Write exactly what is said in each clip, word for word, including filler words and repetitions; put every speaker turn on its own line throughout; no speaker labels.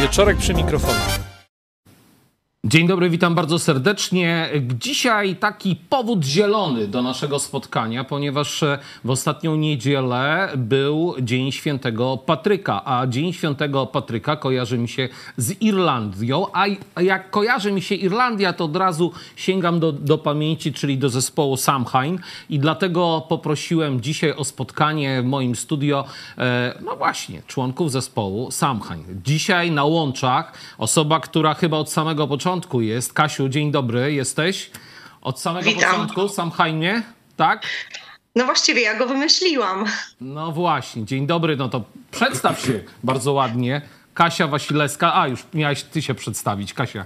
Wieczorek przy mikrofonie.
Dzień dobry, witam bardzo serdecznie. Dzisiaj taki powód zielony do naszego spotkania, ponieważ w ostatnią niedzielę był Dzień Świętego Patryka, a Dzień Świętego Patryka kojarzy mi się z Irlandią, a jak kojarzy mi się Irlandia, to od razu sięgam do, do pamięci, czyli do zespołu Samhain, i dlatego poprosiłem dzisiaj o spotkanie w moim studio, e, no właśnie, członków zespołu Samhain. Dzisiaj na łączach osoba, która chyba od samego początku jest. Kasiu, dzień dobry, jesteś? Od samego
Witam.
początku w Samhainie, tak?
No właściwie ja go wymyśliłam.
No właśnie, dzień dobry, no to przedstaw się bardzo ładnie. Kasia Wasilewska, a już miałaś ty się przedstawić, Kasia.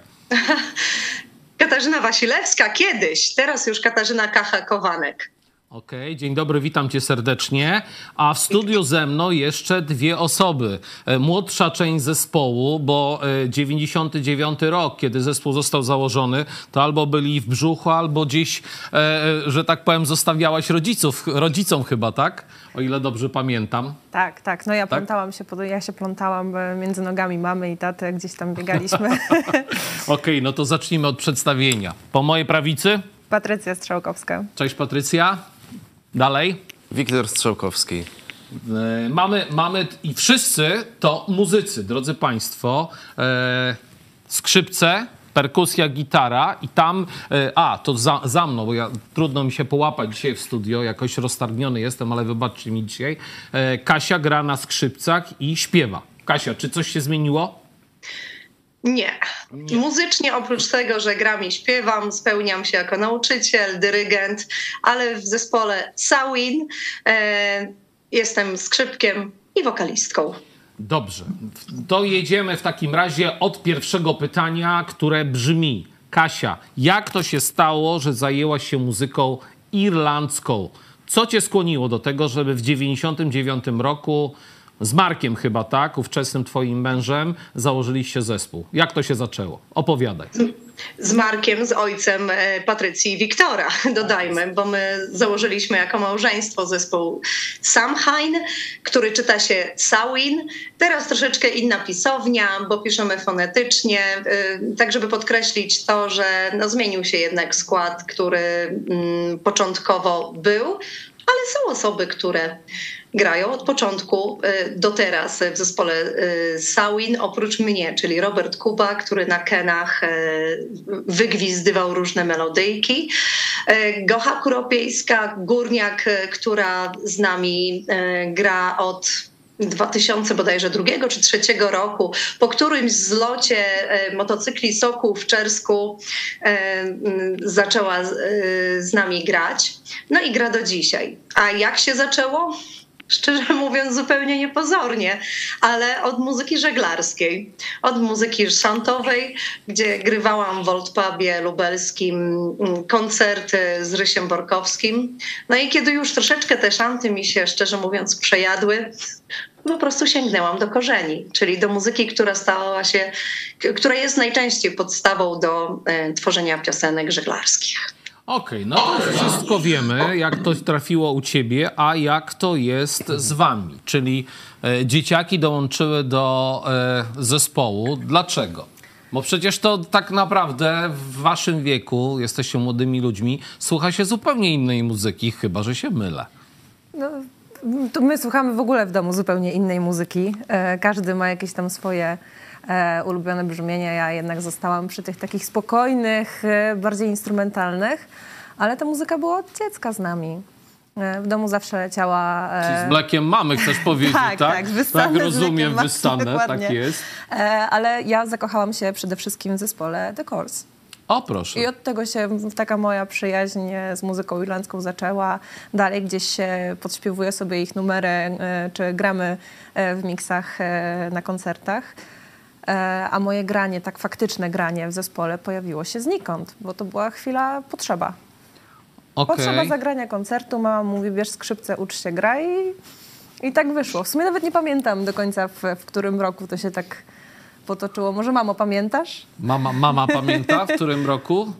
Katarzyna Wasilewska kiedyś, teraz już Katarzyna Kacha-Kowanek.
Okej, okay, dzień dobry, witam cię serdecznie. A w studiu ze mną jeszcze dwie osoby. Młodsza część zespołu, bo dziewięćdziesiąty dziewiąty rok, kiedy zespół został założony, to albo byli w brzuchu, albo gdzieś, że tak powiem, zostawiałaś rodziców, rodzicom chyba, tak? O ile dobrze pamiętam.
Tak, tak. No ja
tak?
plątałam się, ja się plątałam między nogami mamy i taty, gdzieś tam biegaliśmy.
Okej, okay, no to zacznijmy od przedstawienia. Po mojej prawicy?
Patrycja Strzałkowska.
Cześć Patrycja. Dalej.
Wiktor Strzałkowski.
Yy, mamy, mamy i wszyscy to muzycy, drodzy państwo. Yy, skrzypce, perkusja, gitara i tam, yy, a to za, za mną, bo ja, trudno mi się połapać dzisiaj w studio, jakoś roztargniony jestem, ale wybaczcie mi dzisiaj. Yy, Kasia gra na skrzypcach i śpiewa. Kasia, czy coś się zmieniło?
Nie. Nie. Muzycznie oprócz tego, że gram i śpiewam, spełniam się jako nauczyciel, dyrygent, ale w zespole Samhain e, jestem skrzypkiem i wokalistką.
Dobrze. To jedziemy w takim razie od pierwszego pytania, które brzmi: Kasia, jak to się stało, że zajęłaś się muzyką irlandzką? Co cię skłoniło do tego, żeby w dziewięćdziesiątym dziewiątym roku z Markiem chyba, tak, ówczesnym twoim mężem, założyliście zespół? Jak to się zaczęło? Opowiadaj.
Z Markiem, z ojcem Patrycji i Wiktora, dodajmy, bo my założyliśmy jako małżeństwo zespół Samhain, który czyta się Samhain. Teraz troszeczkę inna pisownia, bo piszemy fonetycznie, tak żeby podkreślić to, że no, zmienił się jednak skład, który mm, początkowo był, ale są osoby, które grają od początku do teraz w zespole Samhain, oprócz mnie, czyli Robert Kuba, który na kenach wygwizdywał różne melodyjki. Gocha Kuropiejska, górniak, która z nami gra od dwa tysiące bodajże drugiego czy trzeciego roku, po którymś zlocie motocykli Sokół w Czersku zaczęła z nami grać. No i gra do dzisiaj. A jak się zaczęło? Szczerze mówiąc zupełnie niepozornie, ale od muzyki żeglarskiej, od muzyki szantowej, gdzie grywałam w Old Pubie lubelskim koncerty z Rysiem Borkowskim. No i kiedy już troszeczkę te szanty mi się, szczerze mówiąc, przejadły, po prostu sięgnęłam do korzeni, czyli do muzyki, która stała się, która jest najczęściej podstawą do e, tworzenia piosenek żeglarskich.
Okej, okay, no to wszystko wiemy, jak to trafiło u ciebie, a jak to jest z wami. Czyli e, dzieciaki dołączyły do e, zespołu. Dlaczego? Bo przecież to tak naprawdę w waszym wieku, jesteście młodymi ludźmi, słucha się zupełnie innej muzyki, chyba że się mylę.
No, to my słuchamy w ogóle w domu zupełnie innej muzyki. E, każdy ma jakieś tam swoje e, ulubione brzmienia. Ja jednak zostałam przy tych takich spokojnych, e, bardziej instrumentalnych, ale ta muzyka była od dziecka z nami. E, w domu zawsze leciała... E...
Czyli z Blackiem mamy, chcesz powiedzieć, tak?
tak, tak, wystanę,
tak rozumiem, wystanę,
dokładnie.
tak jest.
E, ale ja zakochałam się przede wszystkim w zespole The Course.
O, proszę.
I od tego się taka moja przyjaźń z muzyką irlandzką zaczęła. Dalej gdzieś się podśpiewuję sobie ich numery, czy gramy w miksach na koncertach. A moje granie, tak faktyczne granie w zespole pojawiło się znikąd, bo to była chwila potrzeba. Okay. Potrzeba zagrania koncertu. Mama mówi, bierz skrzypce, ucz się, graj. I, i tak wyszło. W sumie nawet nie pamiętam do końca, w, w którym roku to się tak potoczyło. Może mamo, pamiętasz?
Mama, mama pamięta, w którym roku?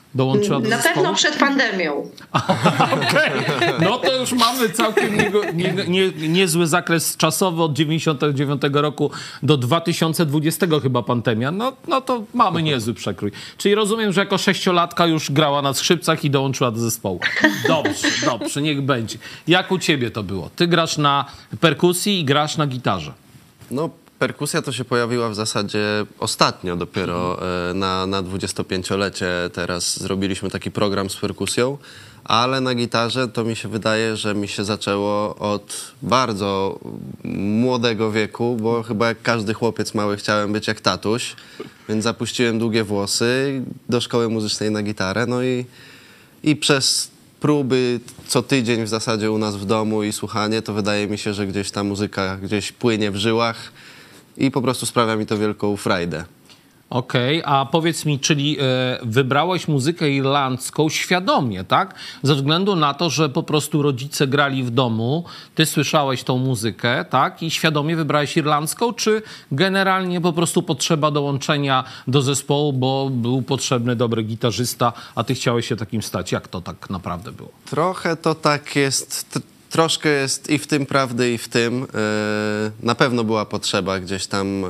Dołączyła do
Na
zespołu?
pewno przed pandemią.
Okay. No to już mamy całkiem niego, nie, nie, niezły zakres czasowy od dziewięćdziesiątego dziewiątego roku do dwa tysiące dwudziestego chyba pandemia. No, no to mamy niezły przekrój. Czyli rozumiem, że jako sześciolatka już grała na skrzypcach i dołączyła do zespołu. Dobrze, dobrze, niech będzie. Jak u ciebie to było? Ty grasz na perkusji i grasz na gitarze.
No, perkusja to się pojawiła w zasadzie ostatnio dopiero na, na dwudziestopięciolecie. Teraz zrobiliśmy taki program z perkusją, ale na gitarze to mi się wydaje, że mi się zaczęło od bardzo młodego wieku, bo chyba jak każdy chłopiec mały chciałem być jak tatuś, więc zapuściłem długie włosy do szkoły muzycznej na gitarę, no i, i przez próby co tydzień w zasadzie u nas w domu i słuchanie, to wydaje mi się, że gdzieś ta muzyka gdzieś płynie w żyłach i po prostu sprawia mi to wielką frajdę.
Okej, okay, a powiedz mi, czyli e, wybrałeś muzykę irlandzką świadomie, tak? Ze względu na to, że po prostu rodzice grali w domu, ty słyszałeś tą muzykę, tak? I świadomie wybrałeś irlandzką, czy generalnie po prostu potrzeba dołączenia do zespołu, bo był potrzebny dobry gitarzysta, a ty chciałeś się takim stać? Jak to tak naprawdę było?
Trochę to tak jest... Troszkę jest i w tym prawdy, i w tym. Na pewno była potrzeba gdzieś tam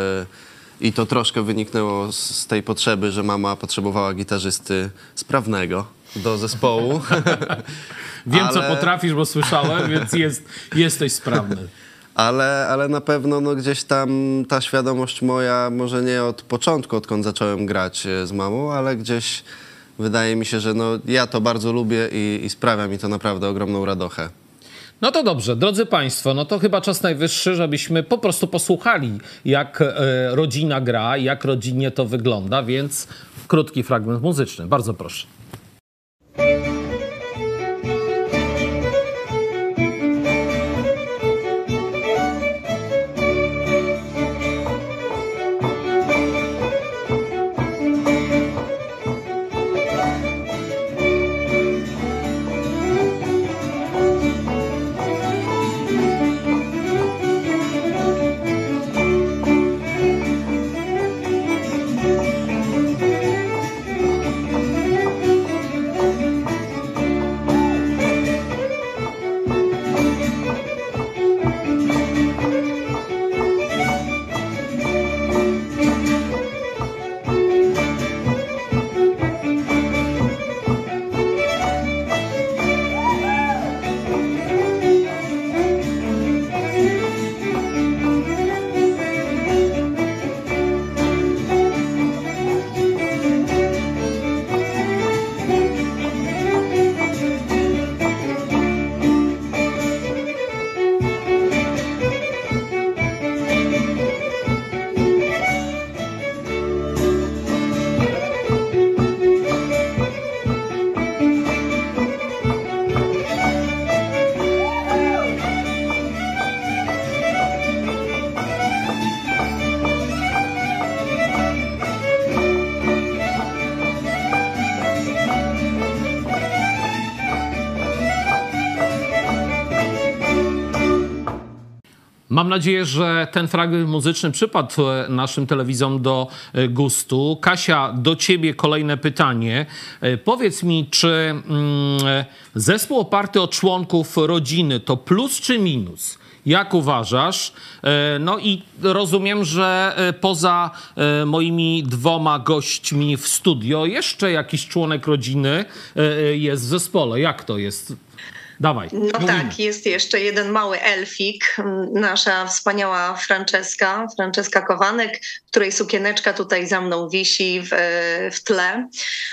i to troszkę wyniknęło z tej potrzeby, że mama potrzebowała gitarzysty sprawnego do zespołu.
Wiem,
ale...
co potrafisz, bo słyszałem, więc jest, jesteś sprawny.
Ale, ale na pewno no, gdzieś tam ta świadomość moja, może nie od początku, odkąd zacząłem grać z mamą, ale gdzieś wydaje mi się, że no, ja to bardzo lubię i, i sprawia mi to naprawdę ogromną radochę.
No to dobrze, drodzy Państwo, no to chyba czas najwyższy, żebyśmy po prostu posłuchali, jak e, rodzina gra, jak rodzinnie to wygląda, więc krótki fragment muzyczny. Bardzo proszę. Mam nadzieję, że ten fragment muzyczny przypadł naszym telewizom do gustu. Kasia, do ciebie kolejne pytanie. Powiedz mi, czy zespół oparty o członków rodziny to plus czy minus? Jak uważasz? No i rozumiem, że poza moimi dwoma gośćmi w studio jeszcze jakiś członek rodziny jest w zespole. Jak to jest? Dawaj.
No
mówimy.
Tak, jest jeszcze jeden mały elfik, nasza wspaniała Franceska, Franceska Kowanek, której sukieneczka tutaj za mną wisi w, w tle.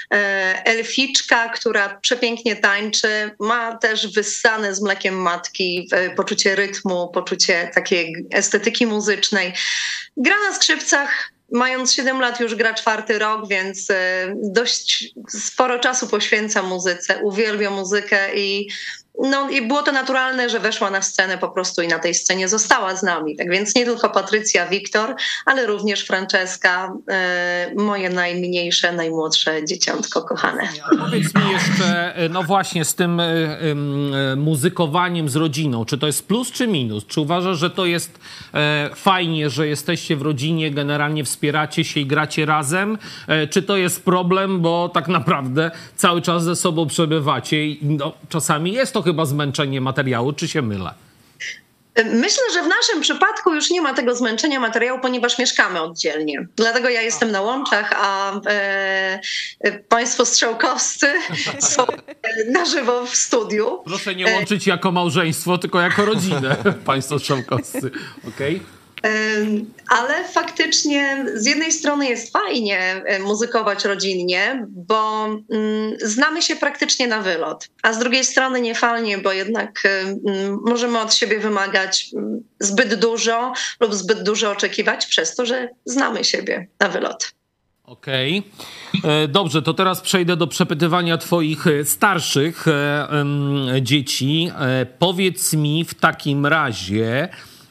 Elficzka, która przepięknie tańczy, ma też wyssane z mlekiem matki poczucie rytmu, poczucie takiej estetyki muzycznej. Gra na skrzypcach. Mając siedem lat już gra czwarty rok, więc dość sporo czasu poświęca muzyce, uwielbia muzykę i no i było to naturalne, że weszła na scenę po prostu i na tej scenie została z nami. Tak więc nie tylko Patrycja, Wiktor, ale również Franceska, e, moje najmniejsze, najmłodsze dzieciątko kochane.
Powiedz mi jeszcze, no właśnie z tym y, y, muzykowaniem z rodziną, czy to jest plus czy minus? Czy uważasz, że to jest e, fajnie, że jesteście w rodzinie, generalnie wspieracie się i gracie razem? E, czy to jest problem, bo tak naprawdę cały czas ze sobą przebywacie i no, czasami jest to chyba zmęczenie materiału, czy się mylę?
Myślę, że w naszym przypadku już nie ma tego zmęczenia materiału, ponieważ mieszkamy oddzielnie. Dlatego ja jestem na Łączach, a e, państwo strzałkowscy są na żywo w studiu.
Proszę nie łączyć jako małżeństwo, tylko jako rodzinę, państwo strzałkowscy. Okej? Okay?
Ale faktycznie z jednej strony jest fajnie muzykować rodzinnie, bo znamy się praktycznie na wylot, a z drugiej strony nie fajnie, bo jednak możemy od siebie wymagać zbyt dużo lub zbyt dużo oczekiwać przez to, że znamy siebie na wylot.
Okej. Okay. Dobrze, to teraz przejdę do przepytywania twoich starszych dzieci. Powiedz mi w takim razie...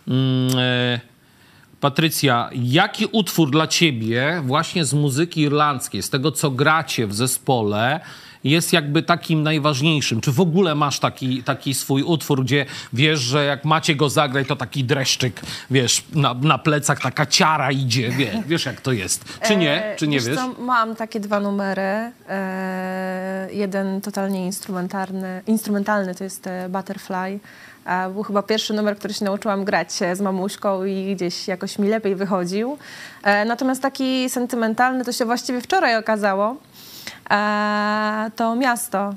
Patrycja, jaki utwór dla ciebie właśnie z muzyki irlandzkiej, z tego, co gracie w zespole, jest jakby takim najważniejszym? Czy w ogóle masz taki, taki swój utwór, gdzie wiesz, że jak macie go zagrać, to taki dreszczyk, wiesz, na, na plecach taka ciara idzie, wie, wiesz jak to jest. Czy nie? Czy nie
wiesz?
wiesz?
Co, mam takie dwa numery. E, jeden totalnie instrumentalny, instrumentalny to jest Butterfly. Był chyba pierwszy numer, który się nauczyłam grać z mamuśką i gdzieś jakoś mi lepiej wychodził. Natomiast taki sentymentalny, to się właściwie wczoraj okazało, to Miasto.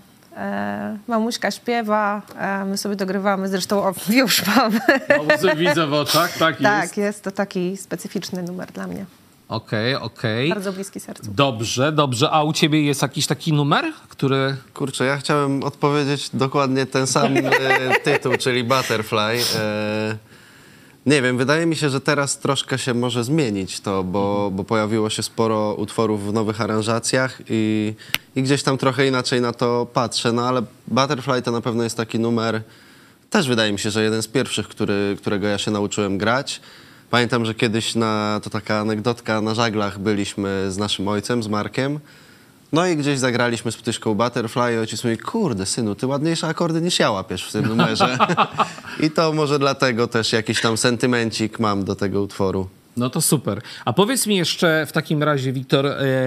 Mamuśka śpiewa, my sobie dogrywamy, zresztą o, już mamy.
No, widzę w oczach, tak jest.
Tak, jest to taki specyficzny numer dla mnie.
Okej, okay, okej. Okay.
Bardzo bliski sercu.
Dobrze, dobrze. A u ciebie jest jakiś taki numer, który...
Kurczę, ja chciałem odpowiedzieć dokładnie ten sam e, tytuł, czyli Butterfly. E, nie wiem, wydaje mi się, że teraz troszkę się może zmienić to, bo, bo pojawiło się sporo utworów w nowych aranżacjach i, i gdzieś tam trochę inaczej na to patrzę, no ale Butterfly to na pewno jest taki numer, też wydaje mi się, że jeden z pierwszych, który, którego ja się nauczyłem grać. Pamiętam, że kiedyś, na, to taka anegdotka, na żaglach byliśmy z naszym ojcem, z Markiem. No i gdzieś zagraliśmy z Ptyszką Butterfly i ojciec mówi, kurde synu, ty ładniejsze akordy niż ja łapiesz w tym numerze. I to może dlatego też jakiś tam sentymencik mam do tego utworu.
No to super. A powiedz mi jeszcze w takim razie, Wiktor,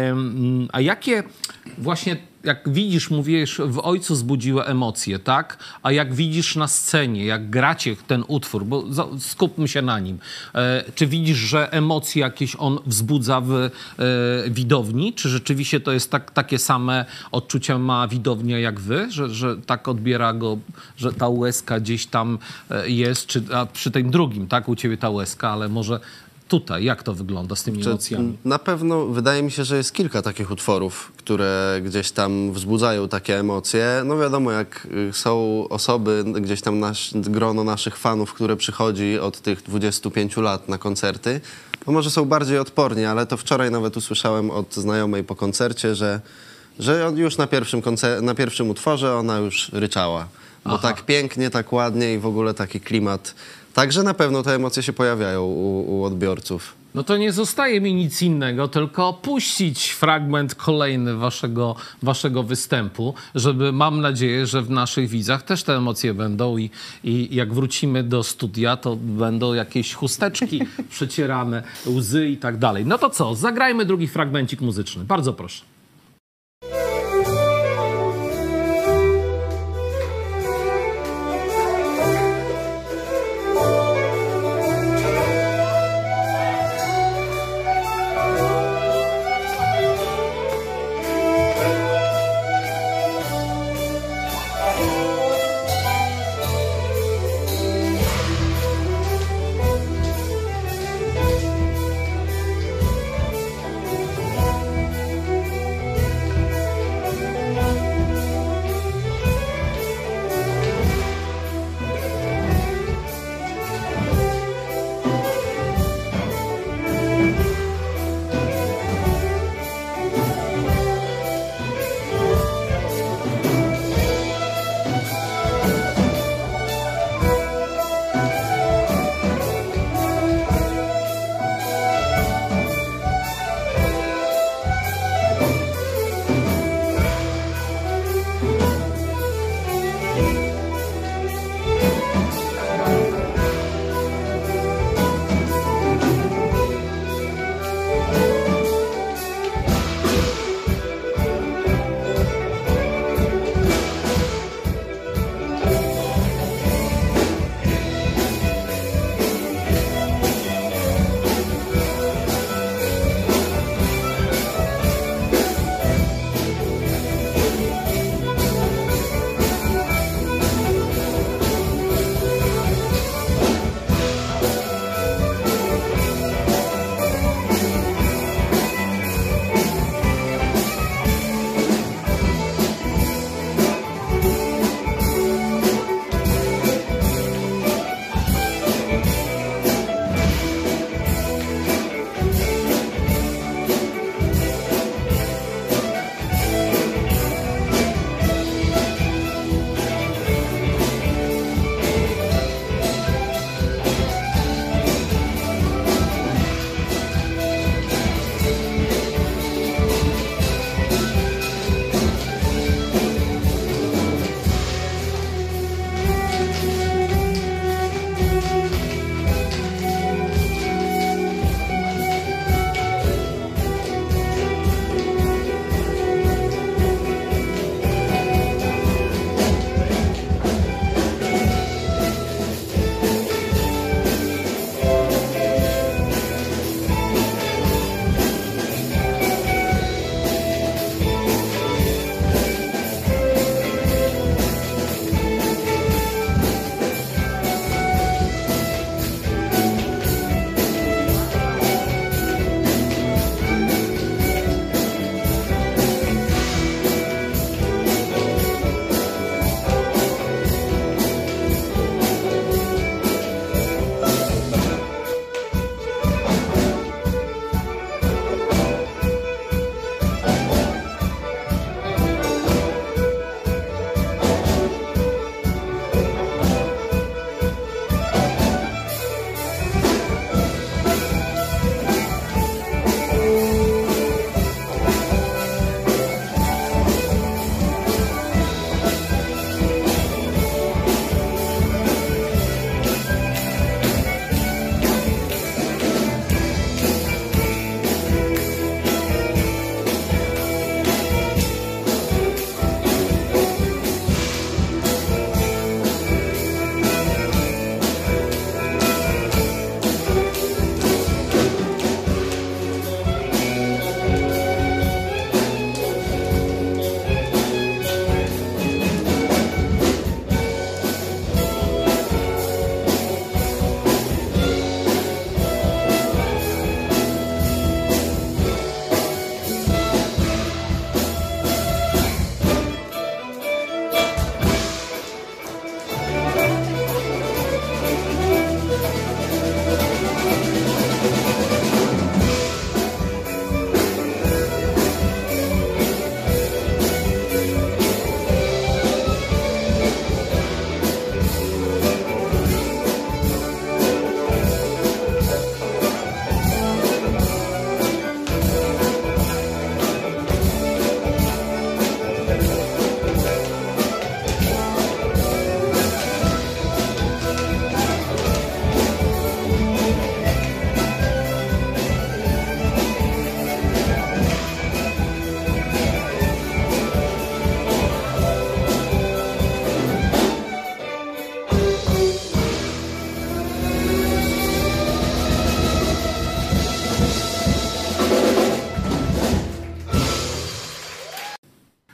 a jakie właśnie, jak widzisz, mówisz, w ojcu zbudziły emocje, tak? A jak widzisz na scenie, jak gracie ten utwór, bo skupmy się na nim, czy widzisz, że emocje jakieś on wzbudza w widowni? Czy rzeczywiście to jest tak, takie same odczucia ma widownia jak wy? Że, że tak odbiera go, że ta łezka gdzieś tam jest, czy, a przy tym drugim, tak? U ciebie ta łezka, ale może... Tutaj, jak to wygląda z tymi emocjami?
Na pewno wydaje mi się, że jest kilka takich utworów, które gdzieś tam wzbudzają takie emocje. No wiadomo, jak są osoby, gdzieś tam nasz, grono naszych fanów, które przychodzi od tych dwudziestu pięciu lat na koncerty, no może są bardziej odporni, ale to wczoraj nawet usłyszałem od znajomej po koncercie, że, że już na pierwszym, koncer- na pierwszym utworze ona już ryczała. Bo Aha. tak pięknie, tak ładnie i w ogóle taki klimat. Także na pewno te emocje się pojawiają u, u odbiorców.
No to nie zostaje mi nic innego, tylko puścić fragment kolejny waszego, waszego występu, żeby, mam nadzieję, że w naszych widzach też te emocje będą i, i jak wrócimy do studia, to będą jakieś chusteczki przecierane, łzy i tak dalej. No to co, zagrajmy drugi fragmencik muzyczny. Bardzo proszę.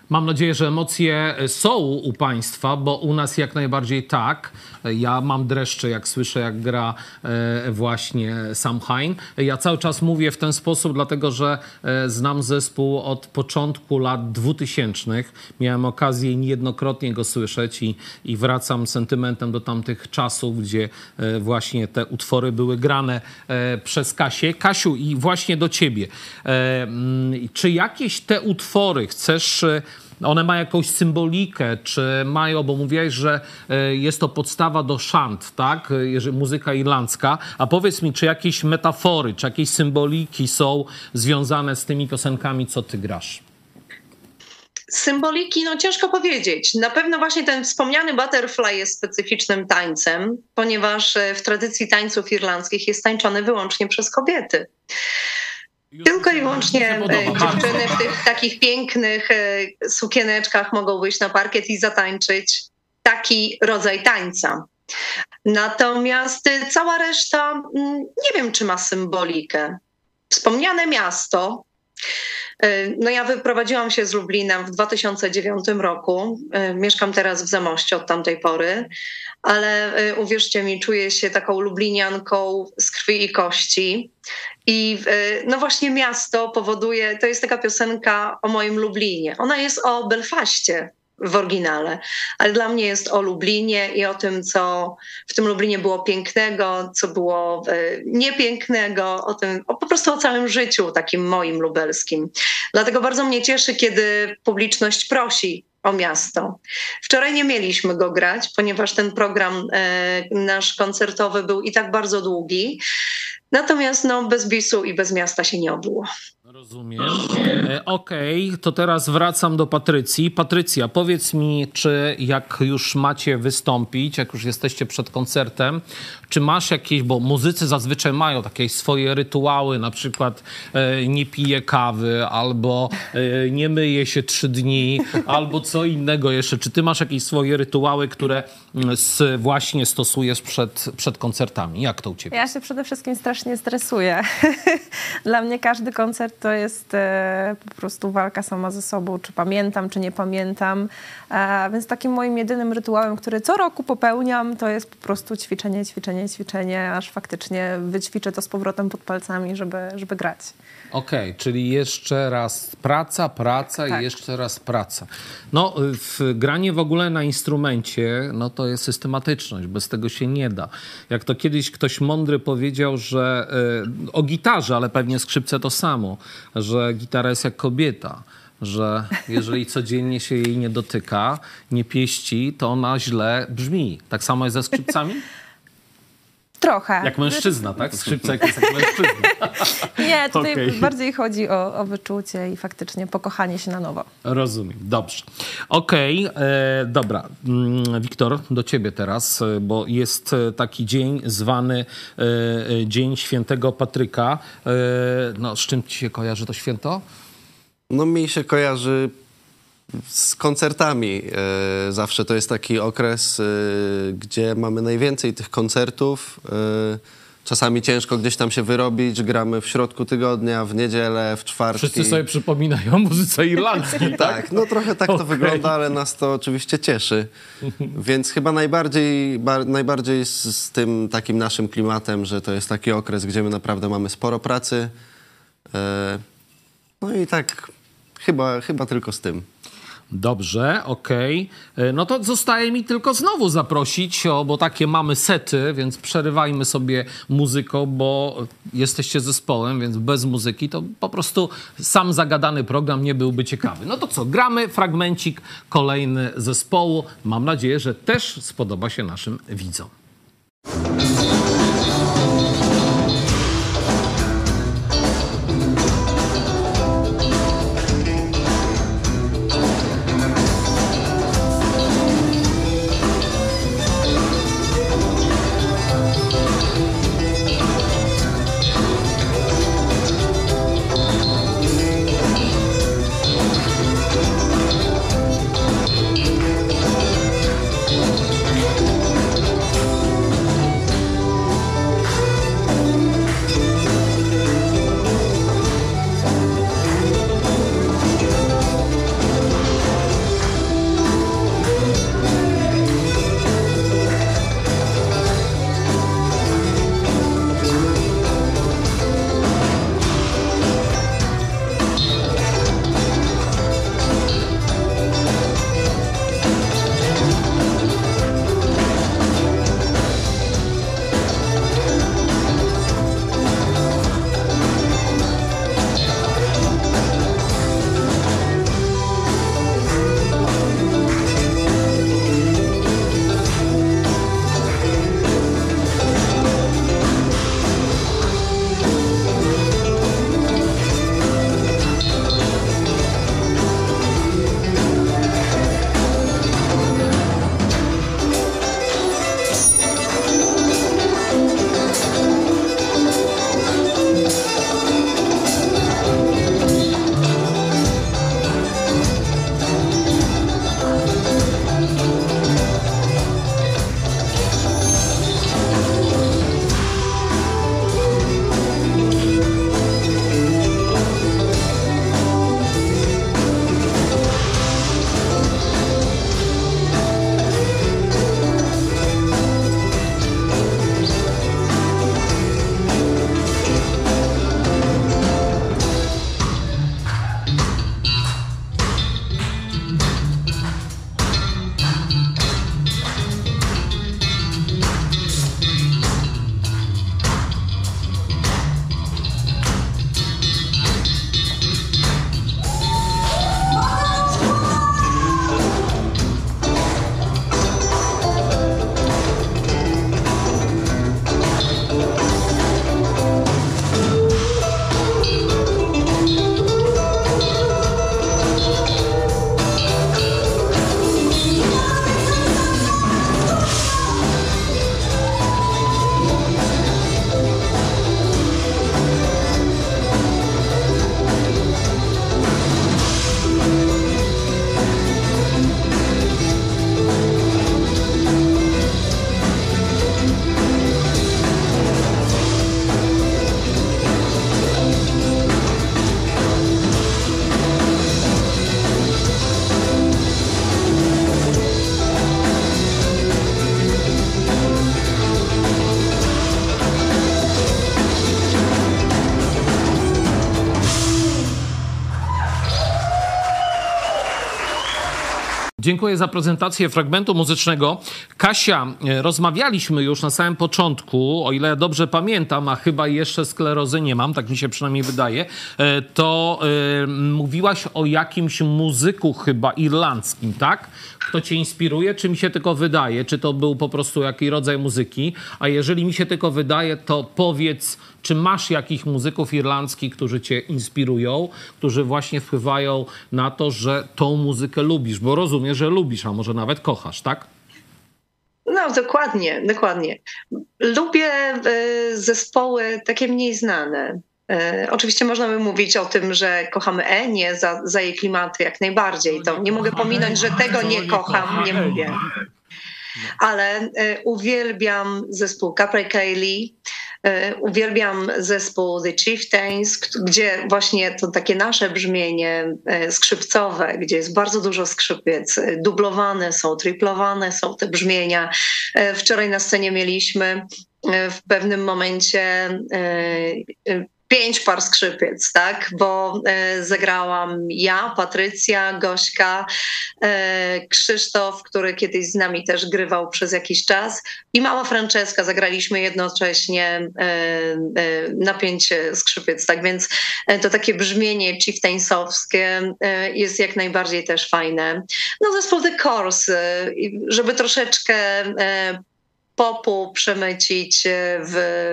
Mam nadzieję, że emocje są u Państwa, bo u nas jak najbardziej tak. Ja mam dreszcze, jak słyszę, jak gra e, właśnie Sam Hain. Ja cały czas mówię w ten sposób, dlatego że e, znam zespół od początku lat dwutysięcznych. Miałem okazję niejednokrotnie go słyszeć i, i wracam sentymentem do tamtych czasów, gdzie e, właśnie te utwory były grane e, przez Kasię. Kasiu, i właśnie do ciebie. E, m, czy jakieś te utwory chcesz... E, one mają jakąś symbolikę, czy mają, bo mówiłeś, że jest to podstawa do szant, tak? Muzyka irlandzka. A powiedz mi, czy jakieś metafory, czy jakieś symboliki są związane z tymi piosenkami, co ty grasz?
Symboliki, no ciężko powiedzieć. Na pewno właśnie ten wspomniany butterfly jest specyficznym tańcem, ponieważ w tradycji tańców irlandzkich jest tańczony wyłącznie przez kobiety. Tylko i wyłącznie dziewczyny w tych takich pięknych sukieneczkach mogą wyjść na parkiet i zatańczyć taki rodzaj tańca. Natomiast cała reszta, nie wiem, czy ma symbolikę. Wspomniane miasto. No ja wyprowadziłam się z Lublina w dwa tysiące dziewiątym roku. Mieszkam teraz w Zamościu od tamtej pory, ale uwierzcie mi, czuję się taką lublinianką z krwi i kości. I no właśnie miasto powoduje, to jest taka piosenka o moim Lublinie. Ona jest o Belfaście w oryginale, ale dla mnie jest o Lublinie i o tym, co w tym Lublinie było pięknego, co było niepięknego, o tym, o, po prostu o całym życiu takim moim lubelskim. Dlatego bardzo mnie cieszy, kiedy publiczność prosi o miasto. Wczoraj nie mieliśmy go grać, ponieważ ten program e, nasz koncertowy był i tak bardzo długi. Natomiast no, bez bisu i bez miasta się nie obyło.
Rozumiem. E, Okej, okay, to teraz wracam do Patrycji. Patrycja, powiedz mi, czy jak już macie wystąpić, jak już jesteście przed koncertem, czy masz jakieś, bo muzycy zazwyczaj mają takie swoje rytuały, na przykład e, nie pije kawy, albo e, nie myje się trzy dni, albo co innego jeszcze. Czy ty masz jakieś swoje rytuały, które z, właśnie stosujesz przed, przed koncertami? Jak to u ciebie?
Ja się przede wszystkim strasznie stresuję. Dla mnie każdy koncert to jest e, po prostu walka sama ze sobą, czy pamiętam, czy nie pamiętam. E, więc takim moim jedynym rytuałem, który co roku popełniam, to jest po prostu ćwiczenie, ćwiczenie, ćwiczenie, aż faktycznie wyćwiczę to z powrotem pod palcami, żeby, żeby grać.
Okej, okay, czyli jeszcze raz praca, praca tak. i jeszcze raz praca. No, w granie w ogóle na instrumencie, no to jest systematyczność, bez tego się nie da. Jak to kiedyś ktoś mądry powiedział, że y, o gitarze, ale pewnie skrzypce to samo, że gitara jest jak kobieta, że jeżeli codziennie się jej nie dotyka, nie pieści, to ona źle brzmi. Tak samo jest ze skrzypcami?
Trochę.
Jak mężczyzna, tak? Skrzypce jak jest jak mężczyzna.
Nie, tutaj okay. bardziej chodzi o, o wyczucie i faktycznie pokochanie się na nowo.
Rozumiem, dobrze. Okej, okay. Dobra. Wiktor, do ciebie teraz, bo jest taki dzień zwany e, Dzień Świętego Patryka. E, no, z czym ci się kojarzy to święto?
No mi się kojarzy z koncertami. E, zawsze to jest taki okres, e, gdzie mamy najwięcej tych koncertów. E, czasami ciężko gdzieś tam się wyrobić. Gramy w środku tygodnia, w niedzielę, w czwartki.
Wszyscy sobie przypominają o muzyce irlandzkiej, tak?
Tak, no trochę tak okay. to wygląda, ale nas to oczywiście cieszy. Więc chyba najbardziej, bar, najbardziej z, z tym takim naszym klimatem, że to jest taki okres, gdzie my naprawdę mamy sporo pracy. E, no i tak chyba, chyba tylko z tym.
Dobrze, okej. Okay. No to zostaje mi tylko znowu zaprosić, o, bo takie mamy sety, więc przerywajmy sobie muzyką, bo jesteście zespołem, więc bez muzyki to po prostu sam zagadany program nie byłby ciekawy. No to co, gramy fragmencik kolejny zespołu. Mam nadzieję, że też spodoba się naszym widzom. Dziękuję za prezentację fragmentu muzycznego. Kasia, rozmawialiśmy już na samym początku, o ile dobrze pamiętam, a chyba jeszcze sklerozy nie mam, tak mi się przynajmniej wydaje, to y, mówiłaś o jakimś muzyku chyba irlandzkim, tak? Kto cię inspiruje, czy mi się tylko wydaje? Czy to był po prostu jakiś rodzaj muzyki? A jeżeli mi się tylko wydaje, to powiedz, czy masz jakichś muzyków irlandzkich, którzy cię inspirują, którzy właśnie wpływają na to, że tą muzykę lubisz? Bo rozumiem, że lubisz, a może nawet kochasz, tak?
No, dokładnie, dokładnie. Lubię y, zespoły takie mniej znane. Y, oczywiście można by mówić o tym, że kochamy Enię za, za jej klimaty jak najbardziej. To nie mogę pominąć, że tego nie kocham, nie mówię. Ale y, uwielbiam zespół Capercaillie, y, uwielbiam zespół The Chieftains, gdzie właśnie to takie nasze brzmienie y, skrzypcowe, gdzie jest bardzo dużo skrzypiec, y, dublowane są, triplowane są te brzmienia. Y, wczoraj na scenie mieliśmy y, w pewnym momencie y, y, pięć par skrzypiec, tak? Bo e, zagrałam ja, Patrycja, Gośka, e, Krzysztof, który kiedyś z nami też grywał przez jakiś czas, i mała Franceska. Zagraliśmy jednocześnie e, e, na pięć skrzypiec, tak? Więc e, to takie brzmienie chieftainsowskie e, jest jak najbardziej też fajne. No zespół The Course, e, żeby troszeczkę e, popu przemycić w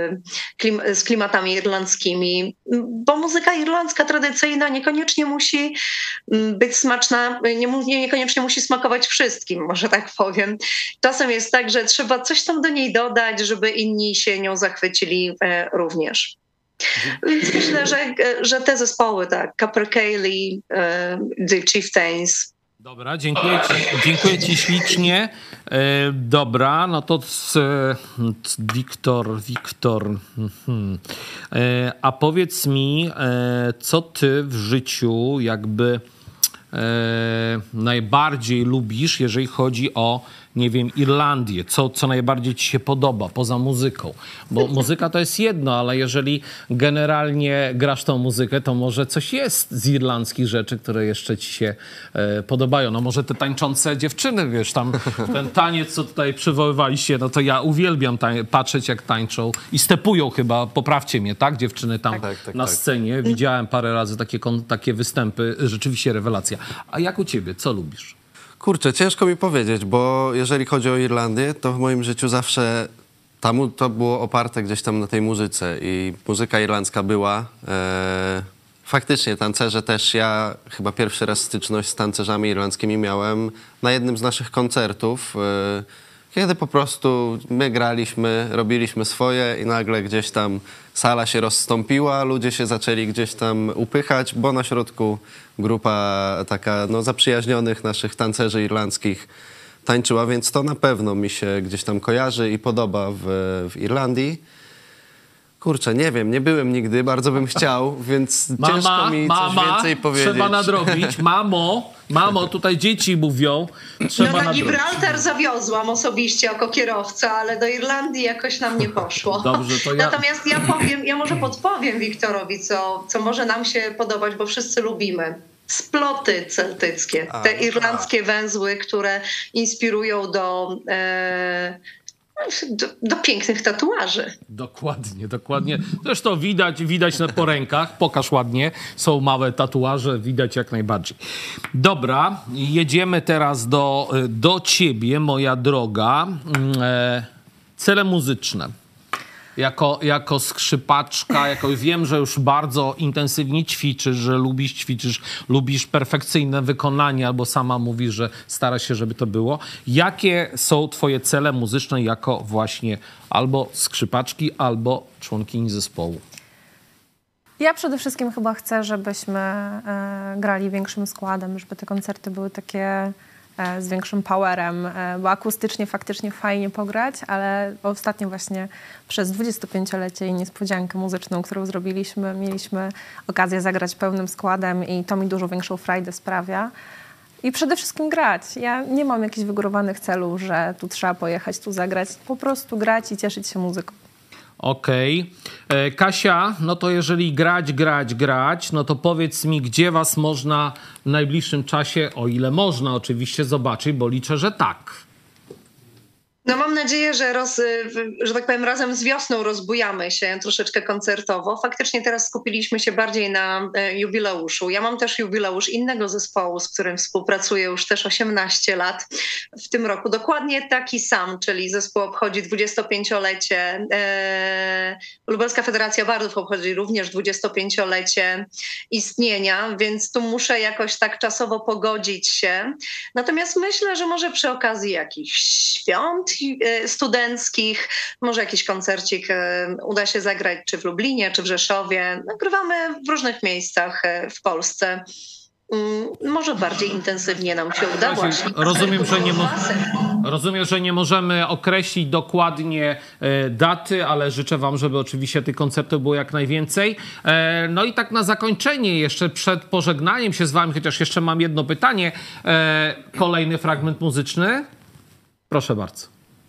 klim z klimatami irlandzkimi, bo muzyka irlandzka tradycyjna niekoniecznie musi być smaczna, nie, niekoniecznie musi smakować wszystkim, może tak powiem. Czasem jest tak, że trzeba coś tam do niej dodać, żeby inni się nią zachwycili również. Więc myślę, że, że te zespoły, tak, Capercaillie, The Chieftains.
Dobra, dziękuję ci, dziękuję ci ślicznie. E, dobra, no to c, c, Wiktor, Wiktor. Hmm. E, a powiedz mi, e, co ty w życiu jakby e, najbardziej lubisz, jeżeli chodzi o, nie wiem, Irlandię? Co, co najbardziej ci się podoba poza muzyką? Bo muzyka to jest jedno, ale jeżeli generalnie grasz tą muzykę, to może coś jest z irlandzkich rzeczy, które jeszcze ci się e, podobają. No może te tańczące dziewczyny, wiesz, tam ten taniec, co tutaj przywoływaliście, no to ja uwielbiam patrzeć, jak tańczą i stepują chyba, poprawcie mnie, tak? Dziewczyny tam
tak, tak,
na
tak.
scenie. Widziałem parę razy takie, takie występy, rzeczywiście rewelacja. A jak u ciebie? Co lubisz?
Kurczę, ciężko mi powiedzieć, bo jeżeli chodzi o Irlandię, to w moim życiu zawsze tam to było oparte gdzieś tam na tej muzyce i muzyka irlandzka była. E, faktycznie tancerze też, ja chyba pierwszy raz styczność z tancerzami irlandzkimi miałem na jednym z naszych koncertów, e, kiedy po prostu my graliśmy, robiliśmy swoje i nagle gdzieś tam sala się rozstąpiła, ludzie się zaczęli gdzieś tam upychać, bo na środku grupa taka no, zaprzyjaźnionych naszych tancerzy irlandzkich tańczyła, więc to na pewno mi się gdzieś tam kojarzy i podoba w, w Irlandii. Kurczę, nie wiem, nie byłem nigdy, bardzo bym chciał, więc
mama,
ciężko mi
mama,
coś więcej powiedzieć.
Trzeba nadrobić. Mamo, mamo, tutaj dzieci mówią, trzeba
No na
nadrobić.
Gibraltar zawiozłam osobiście jako kierowca, ale do Irlandii jakoś nam nie poszło.
Dobrze, to ja...
Natomiast ja powiem, ja może podpowiem Wiktorowi, co, co może nam się podobać, bo wszyscy lubimy. Sploty celtyckie, te irlandzkie węzły, które inspirują do... E, Do, do pięknych tatuaży.
Dokładnie, dokładnie. Zresztą widać, widać na po rękach. Pokaż ładnie. Są małe tatuaże, widać jak najbardziej. Dobra, jedziemy teraz do, do ciebie, moja droga. E, cele muzyczne. Jako, jako skrzypaczka, jako wiem, że już bardzo intensywnie ćwiczysz, że lubisz ćwiczysz, lubisz perfekcyjne wykonanie, albo sama mówisz, że starasz się, żeby to było. Jakie są twoje cele muzyczne jako właśnie albo skrzypaczki, albo członkini zespołu?
Ja przede wszystkim chyba chcę, żebyśmy e, grali większym składem, żeby te koncerty były takie e, z większym powerem, e, bo akustycznie faktycznie fajnie pograć, ale ostatnio właśnie przez dwudziestopięciolecie i niespodziankę muzyczną, którą zrobiliśmy, mieliśmy okazję zagrać pełnym składem i to mi dużo większą frajdę sprawia. I przede wszystkim grać. Ja nie mam jakichś wygórowanych celów, że tu trzeba pojechać, tu zagrać. Po prostu grać i cieszyć się muzyką.
Okej. Okay. Kasia, no to jeżeli grać, grać, grać, no to powiedz mi, gdzie was można w najbliższym czasie, o ile można oczywiście, zobaczyć, bo liczę, że tak.
No mam nadzieję, że, roz, że tak powiem razem z wiosną rozbujamy się troszeczkę koncertowo. Faktycznie teraz skupiliśmy się bardziej na jubileuszu. Ja mam też jubileusz innego zespołu, z którym współpracuję już też osiemnaście lat w tym roku. Dokładnie taki sam, czyli zespół obchodzi dwudziestopięciolecie. E, Lubelska Federacja Bardów obchodzi również dwudziestopięciolecie istnienia, więc tu muszę jakoś tak czasowo pogodzić się. Natomiast myślę, że może przy okazji jakichś świąt studenckich, może jakiś koncercik uda się zagrać czy w Lublinie, czy w Rzeszowie. Nagrywamy w różnych miejscach w Polsce. Może bardziej intensywnie nam się uda właśnie.
Rozumiem, że nie, mo- rozumiem, że nie możemy określić dokładnie e, daty, ale życzę wam, żeby oczywiście tych koncertów było jak najwięcej. E, no i tak na zakończenie, jeszcze przed pożegnaniem się z wami, chociaż jeszcze mam jedno pytanie. E, kolejny fragment muzyczny. Proszę bardzo.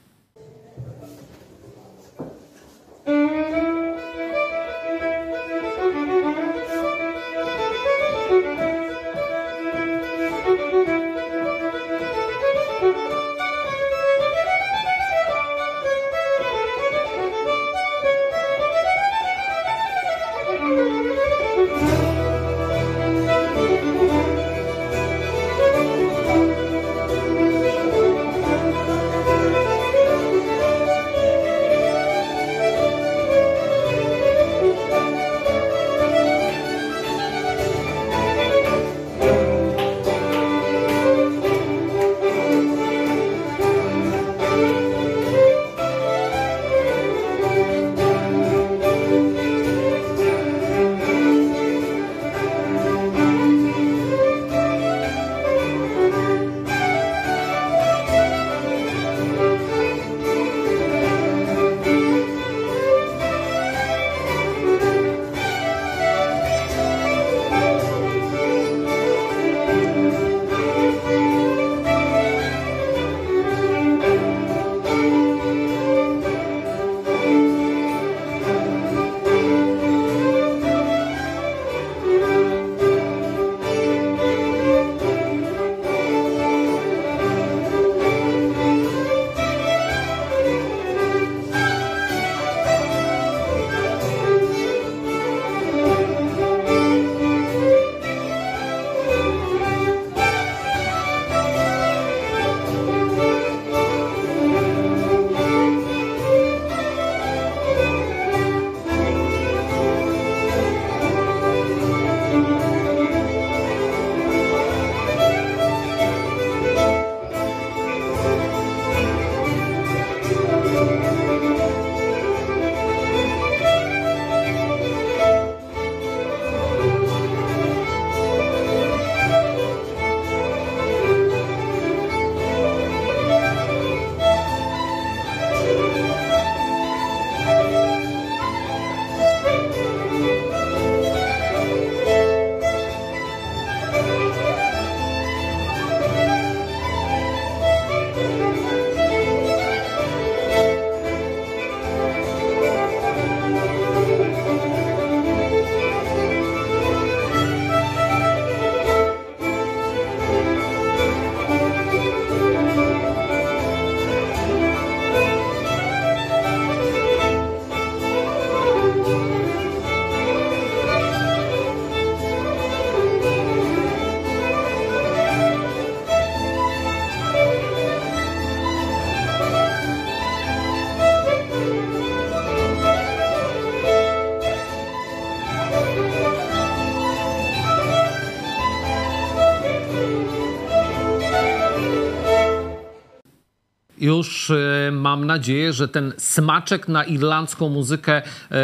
już mam nadzieję, że ten smaczek na irlandzką muzykę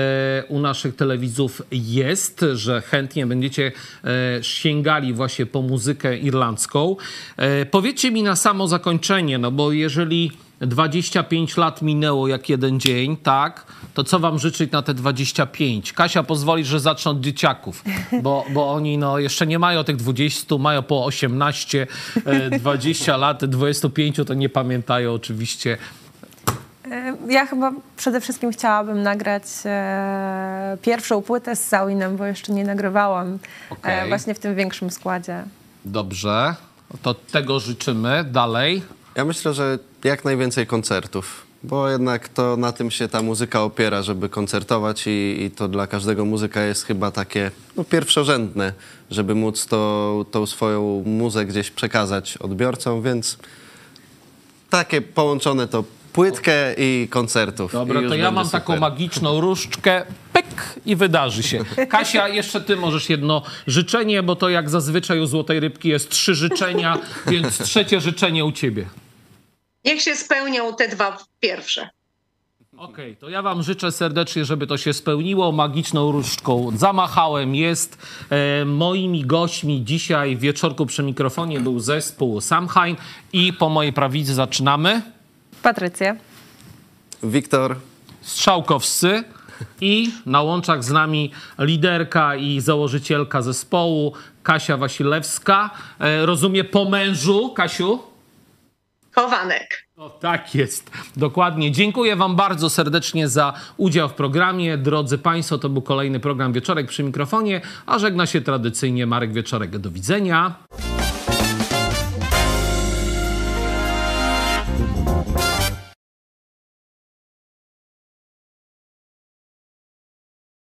u naszych telewidzów jest, że chętnie będziecie sięgali właśnie po muzykę irlandzką. Powiedzcie mi na samo zakończenie, no bo jeżeli dwadzieścia pięć lat minęło jak jeden dzień, tak? To co wam życzyć na te dwadzieścia pięć? Kasia pozwoli, że zacznę od dzieciaków, bo, bo oni no, jeszcze nie mają tych dwudziestu, mają po osiemnaście, dwadzieścia lat, dwadzieścia pięć to nie pamiętają oczywiście.
Ja chyba przede wszystkim chciałabym nagrać e, pierwszą płytę z Sawinem, bo jeszcze nie nagrywałam
Okej.
e, właśnie w tym większym składzie.
Dobrze, to tego życzymy. Dalej.
Ja myślę, że jak najwięcej koncertów, bo jednak to na tym się ta muzyka opiera, żeby koncertować i, i to dla każdego muzyka jest chyba takie no, pierwszorzędne, żeby móc to, tą swoją muzę gdzieś przekazać odbiorcom, więc takie połączone to płytkę i koncertów.
Dobra,
I już
to ja
będzie
mam
super.
taką magiczną różdżkę, pyk i wydarzy się. Kasia, jeszcze ty możesz jedno życzenie, bo to jak zazwyczaj u Złotej Rybki jest trzy życzenia, więc trzecie życzenie u ciebie.
Niech się spełnią te dwa pierwsze.
Okej, to ja wam życzę serdecznie, żeby to się spełniło. Magiczną różdżką zamachałem. Jest e, moimi gośćmi dzisiaj w wieczorku przy mikrofonie był zespół Samhain i po mojej prawicy zaczynamy.
Patrycja.
Wiktor.
Strzałkowscy i na łączach z nami liderka i założycielka zespołu Kasia Wasilewska. E, rozumiem po mężu, Kasiu?
Chowanek.
O, tak jest, dokładnie. Dziękuję wam bardzo serdecznie za udział w programie. Drodzy państwo, to był kolejny program Wieczorek przy mikrofonie, a żegna się tradycyjnie Marek Wieczorek. Do widzenia.